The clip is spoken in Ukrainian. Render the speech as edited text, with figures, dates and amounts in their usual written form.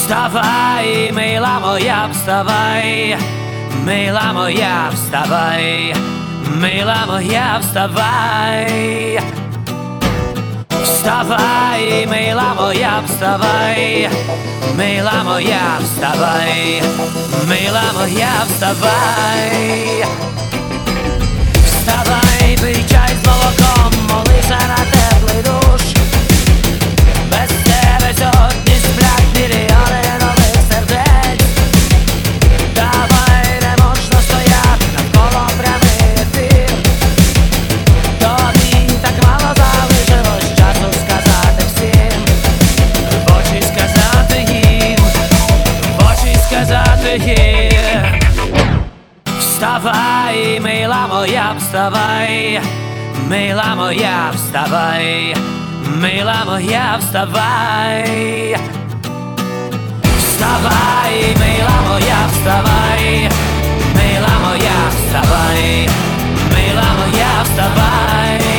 Вставай, мила моя, вставай, мила моя, вставай, мила моя, вставай. Вставай, мила моя, вставай, мила моя, вставай, мила моя, вставай. Вставай, пий чай з молоком, молися на теплий душ. Без тебе сьогодні сплять мільйони нових сердець. Давай, не можна стояти навколо прямий ефір. Тобі так мало залишилось часу сказати всім, в очі сказати їм, в очі сказати їм. Вставай, мила моя, вставай, мила моя, вставай, мила моя, вставай. Вставай, мила моя, вставай, мила моя, вставай, мила моя, вставай.